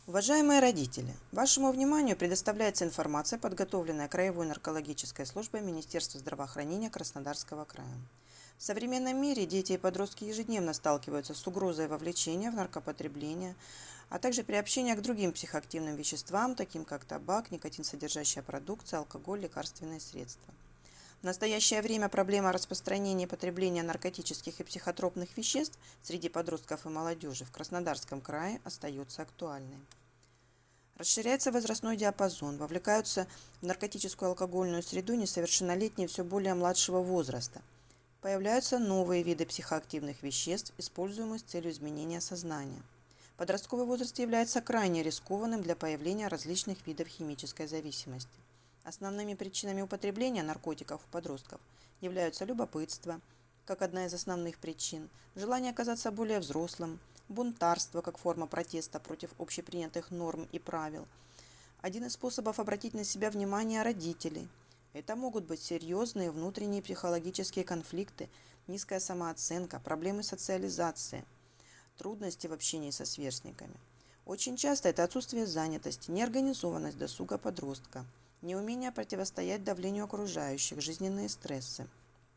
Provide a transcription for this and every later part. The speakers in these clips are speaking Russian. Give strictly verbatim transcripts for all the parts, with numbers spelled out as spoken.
Уважаемые родители, вашему вниманию предоставляется информация, подготовленная Краевой наркологической службой Министерства здравоохранения Краснодарского края. В современном мире дети и подростки ежедневно сталкиваются с угрозой вовлечения в наркопотребление, а также приобщения к другим психоактивным веществам, таким как табак, никотинсодержащая продукция, алкоголь, лекарственные средства. В настоящее время проблема распространения и потребления наркотических и психотропных веществ среди подростков и молодежи в Краснодарском крае остается актуальной. Расширяется возрастной диапазон, вовлекаются в наркотическую и алкогольную среду несовершеннолетние все более младшего возраста. Появляются новые виды психоактивных веществ, используемых с целью изменения сознания. Подростковый возраст является крайне рискованным для появления различных видов химической зависимости. Основными причинами употребления наркотиков у подростков являются любопытство, как одна из основных причин, желание казаться более взрослым, бунтарство как форма протеста против общепринятых норм и правил. Один из способов обратить на себя внимание родителей. Это могут быть серьезные внутренние психологические конфликты, низкая самооценка, проблемы социализации, трудности в общении со сверстниками. Очень часто это отсутствие занятости, неорганизованность досуга подростка, неумение противостоять давлению окружающих, жизненные стрессы.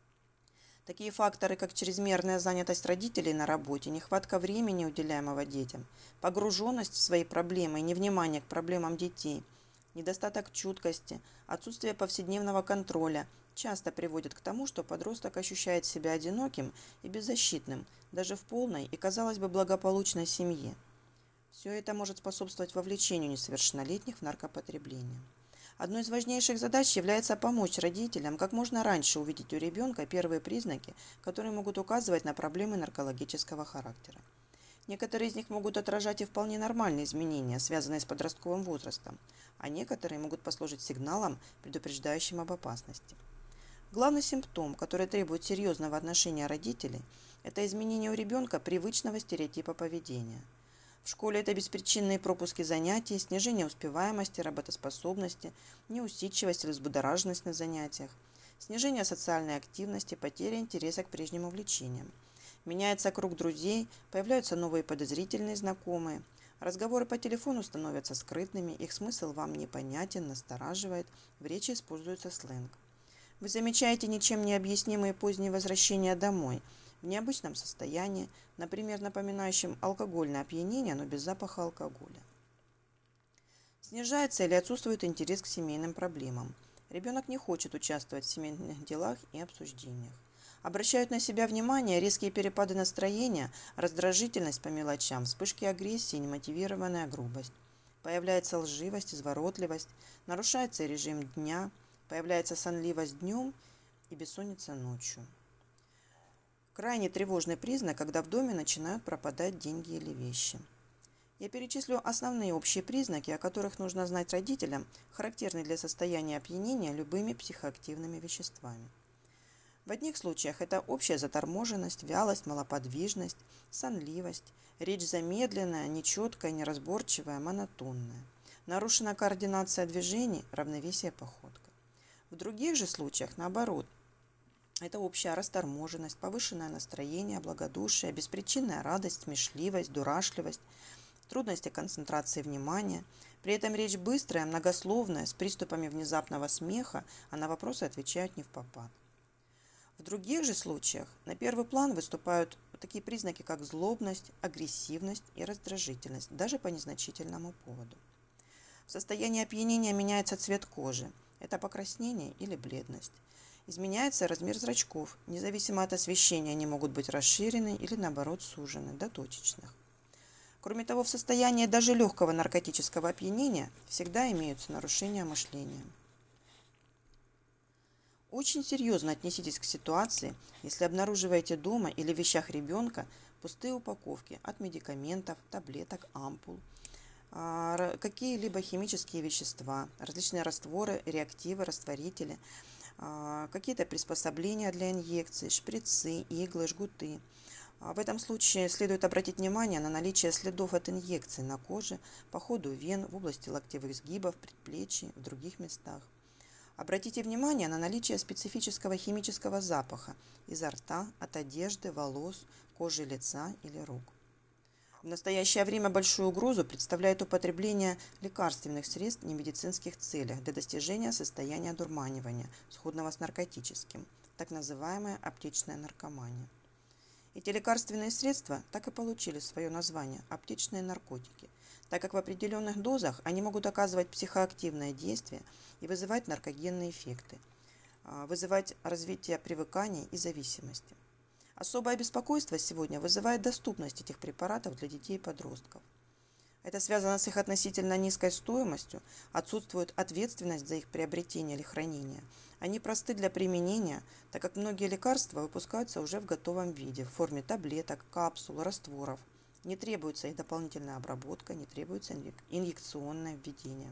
Такие факторы, как чрезмерная занятость родителей на работе, нехватка времени, уделяемого детям, погруженность в свои проблемы и невнимание к проблемам детей, недостаток чуткости, отсутствие повседневного контроля часто приводят к тому, что подросток ощущает себя одиноким и беззащитным, даже в полной и, казалось бы, благополучной семье. Все это может способствовать вовлечению несовершеннолетних в наркопотребление. Одной из важнейших задач является помочь родителям как можно раньше увидеть у ребенка первые признаки, которые могут указывать на проблемы наркологического характера. Некоторые из них могут отражать и вполне нормальные изменения, связанные с подростковым возрастом, а некоторые могут послужить сигналом, предупреждающим об опасности. Главный симптом, который требует серьезного отношения родителей, это изменение у ребенка привычного стереотипа поведения. В школе это беспричинные пропуски занятий, снижение успеваемости, работоспособности, неусидчивость или взбудораженность на занятиях, снижение социальной активности, потеря интереса к прежним увлечениям. Меняется круг друзей, появляются новые подозрительные знакомые. Разговоры по телефону становятся скрытными, их смысл вам непонятен, настораживает, в речи используется сленг. Вы замечаете ничем не объяснимые поздние возвращения домой, в необычном состоянии, например, напоминающем алкогольное опьянение, но без запаха алкоголя. Снижается или отсутствует интерес к семейным проблемам. Ребенок не хочет участвовать в семейных делах и обсуждениях. Обращают на себя внимание резкие перепады настроения, раздражительность по мелочам, вспышки агрессии, немотивированная грубость. Появляется лживость, изворотливость, нарушается режим дня, появляется сонливость днем и бессонница ночью. Крайне тревожный признак, когда в доме начинают пропадать деньги или вещи. Я перечислю основные общие признаки, о которых нужно знать родителям, характерные для состояния опьянения любыми психоактивными веществами. В одних случаях это общая заторможенность, вялость, малоподвижность, сонливость, речь замедленная, нечеткая, неразборчивая, монотонная, нарушена координация движений, равновесие походка. В других же случаях, наоборот, это общая расторможенность, повышенное настроение, благодушие, беспричинная радость, смешливость, дурашливость, трудности концентрации внимания. При этом речь быстрая, многословная, с приступами внезапного смеха, а на вопросы отвечают невпопад. В других же случаях на первый план выступают такие признаки, как злобность, агрессивность и раздражительность, даже по незначительному поводу. В состоянии опьянения меняется цвет кожи. Это покраснение или бледность. Изменяется размер зрачков. Независимо от освещения они могут быть расширены или наоборот сужены до точечных. Кроме того, в состоянии даже легкого наркотического опьянения всегда имеются нарушения мышления. Очень серьезно отнеситесь к ситуации, если обнаруживаете дома или в вещах ребенка пустые упаковки от медикаментов, таблеток, ампул, какие-либо химические вещества, различные растворы, реактивы, растворители, какие-то приспособления для инъекций, шприцы, иглы, жгуты. В этом случае следует обратить внимание на наличие следов от инъекций на коже, по ходу вен, в области локтевых сгибов, предплечий, в других местах. Обратите внимание на наличие специфического химического запаха изо рта, от одежды, волос, кожи лица или рук. В настоящее время большую угрозу представляет употребление лекарственных средств в немедицинских целях для достижения состояния одурманивания, сходного с наркотическим, так называемая аптечная наркомания. Эти лекарственные средства так и получили свое название – аптечные наркотики, так как в определенных дозах они могут оказывать психоактивное действие и вызывать наркогенные эффекты, вызывать развитие привыкания и зависимости. Особое беспокойство сегодня вызывает доступность этих препаратов для детей и подростков. Это связано с их относительно низкой стоимостью, отсутствует ответственность за их приобретение или хранение. Они просты для применения, так как многие лекарства выпускаются уже в готовом виде, в форме таблеток, капсул, растворов. Не требуется их дополнительная обработка, не требуется инъекционное введение.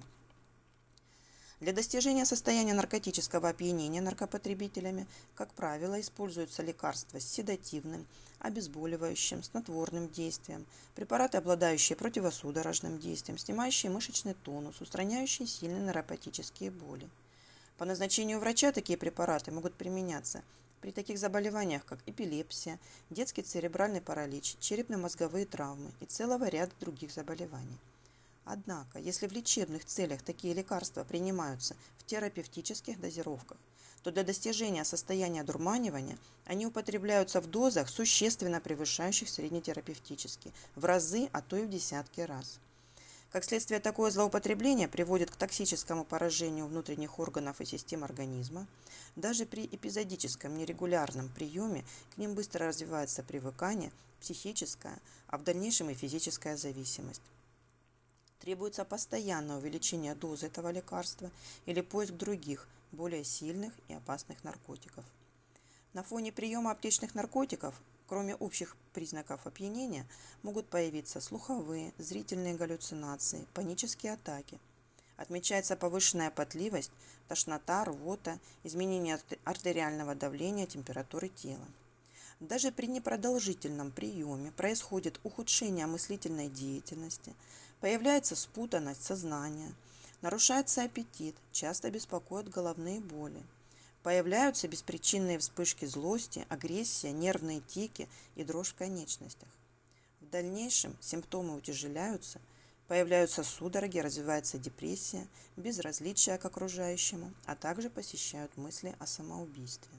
Для достижения состояния наркотического опьянения наркопотребителями, как правило, используются лекарства с седативным, обезболивающим, снотворным действием, препараты, обладающие противосудорожным действием, снимающие мышечный тонус, устраняющие сильные нейропатические боли. По назначению врача такие препараты могут применяться при таких заболеваниях, как эпилепсия, детский церебральный паралич, черепно-мозговые травмы и целого ряда других заболеваний. Однако, если в лечебных целях такие лекарства принимаются в терапевтических дозировках, то для достижения состояния одурманивания они употребляются в дозах, существенно превышающих среднетерапевтические, в разы, а то и в десятки раз. Как следствие, такое злоупотребление приводит к токсическому поражению внутренних органов и систем организма. Даже при эпизодическом нерегулярном приеме к ним быстро развивается привыкание, психическая, а в дальнейшем и физическая зависимость. Требуется постоянное увеличение дозы этого лекарства или поиск других, более сильных и опасных наркотиков. На фоне приема аптечных наркотиков, кроме общих признаков опьянения, могут появиться слуховые, зрительные галлюцинации, панические атаки. Отмечается повышенная потливость, тошнота, рвота, изменение артериального давления, температуры тела. Даже при непродолжительном приеме происходит ухудшение мыслительной деятельности, появляется спутанность сознания, нарушается аппетит, часто беспокоят головные боли. Появляются беспричинные вспышки злости, агрессия, нервные тики и дрожь в конечностях. В дальнейшем симптомы утяжеляются, появляются судороги, развивается депрессия, безразличие к окружающему, а также посещают мысли о самоубийстве.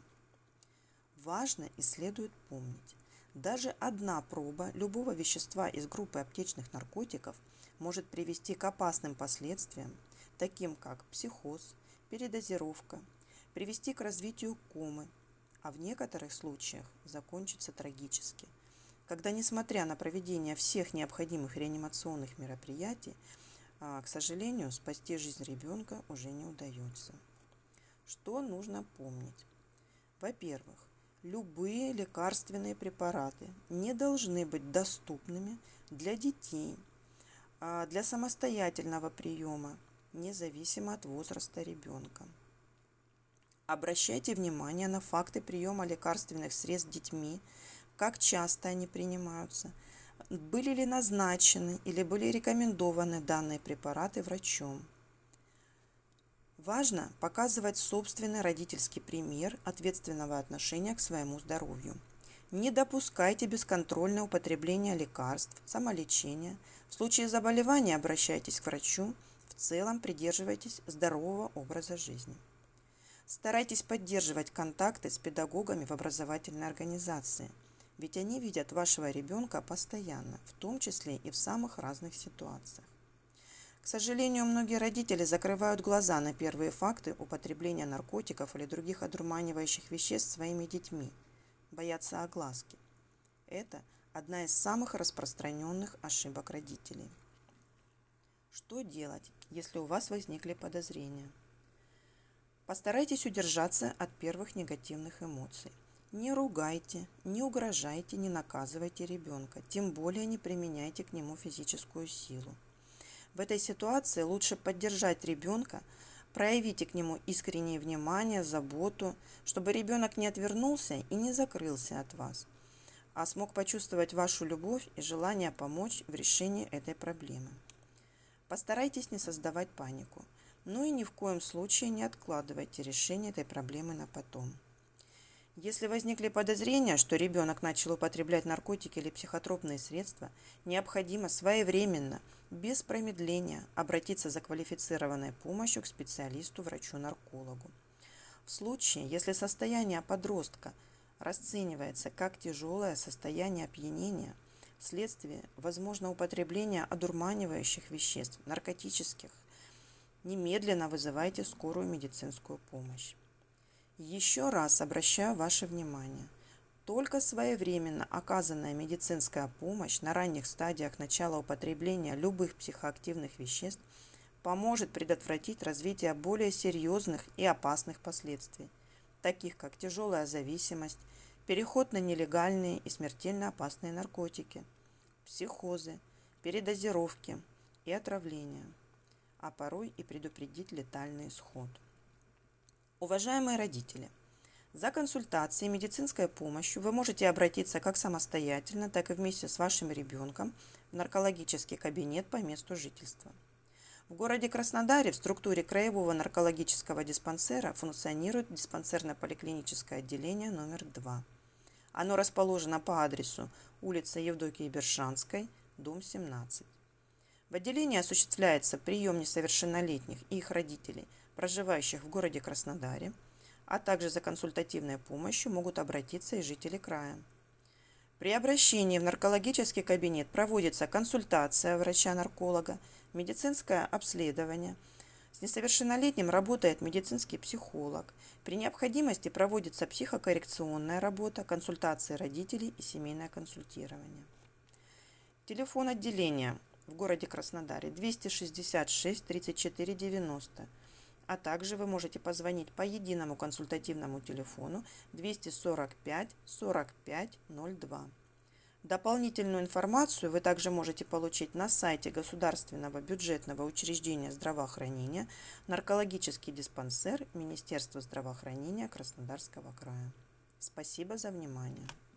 Важно и следует помнить, даже одна проба любого вещества из группы аптечных наркотиков может привести к опасным последствиям, таким как психоз, передозировка, привести к развитию комы, а в некоторых случаях закончиться трагически, когда, несмотря на проведение всех необходимых реанимационных мероприятий, к сожалению, спасти жизнь ребенка уже не удается. Что нужно помнить? Во-первых, любые лекарственные препараты не должны быть доступными для детей, для самостоятельного приема, независимо от возраста ребенка. Обращайте внимание на факты приема лекарственных средств детьми, как часто они принимаются, были ли назначены или были рекомендованы данные препараты врачом. Важно показывать собственный родительский пример ответственного отношения к своему здоровью. Не допускайте бесконтрольное употребление лекарств, самолечения. В случае заболевания обращайтесь к врачу. В целом придерживайтесь здорового образа жизни. Старайтесь поддерживать контакты с педагогами в образовательной организации, ведь они видят вашего ребенка постоянно, в том числе и в самых разных ситуациях. К сожалению, многие родители закрывают глаза на первые факты употребления наркотиков или других одурманивающих веществ своими детьми, боятся огласки. Это одна из самых распространенных ошибок родителей. Что делать, если у вас возникли подозрения? Постарайтесь удержаться от первых негативных эмоций. Не ругайте, не угрожайте, не наказывайте ребенка, тем более не применяйте к нему физическую силу. В этой ситуации лучше поддержать ребенка, проявите к нему искреннее внимание, заботу, чтобы ребенок не отвернулся и не закрылся от вас, а смог почувствовать вашу любовь и желание помочь в решении этой проблемы. Постарайтесь не создавать панику, но и ни в коем случае не откладывайте решение этой проблемы на потом. Если возникли подозрения, что ребенок начал употреблять наркотики или психотропные средства, необходимо своевременно, без промедления, обратиться за квалифицированной помощью к специалисту-врачу-наркологу. В случае, если состояние подростка расценивается как тяжелое состояние опьянения, вследствие возможно употребления одурманивающих веществ, наркотических, немедленно вызывайте скорую медицинскую помощь. Еще раз обращаю ваше внимание. Только своевременно оказанная медицинская помощь на ранних стадиях начала употребления любых психоактивных веществ поможет предотвратить развитие более серьезных и опасных последствий, таких как тяжелая зависимость, переход на нелегальные и смертельно опасные наркотики, психозы, передозировки и отравления, а порой и предупредить летальный исход. Уважаемые родители, за консультацией и медицинской помощью вы можете обратиться как самостоятельно, так и вместе с вашим ребенком в наркологический кабинет по месту жительства. В городе Краснодаре в структуре краевого наркологического диспансера функционирует диспансерно-поликлиническое отделение номер два. Оно расположено по адресу улица Евдокии Бершанской, дом семнадцать. В отделении осуществляется прием несовершеннолетних и их родителей, проживающих в городе Краснодаре, а также за консультативной помощью могут обратиться и жители края. При обращении в наркологический кабинет проводится консультация врача-нарколога, медицинское обследование. С несовершеннолетним работает медицинский психолог. При необходимости проводится психокоррекционная работа, консультации родителей и семейное консультирование. Телефон отделения в городе Краснодаре двести шестьдесят шесть тридцать четыре девяносто, а также вы можете позвонить по единому консультативному телефону двести сорок пять сорок пять ноль два. Дополнительную информацию вы также можете получить на сайте Государственного бюджетного учреждения здравоохранения наркологический диспансер Министерства здравоохранения Краснодарского края. Спасибо за внимание.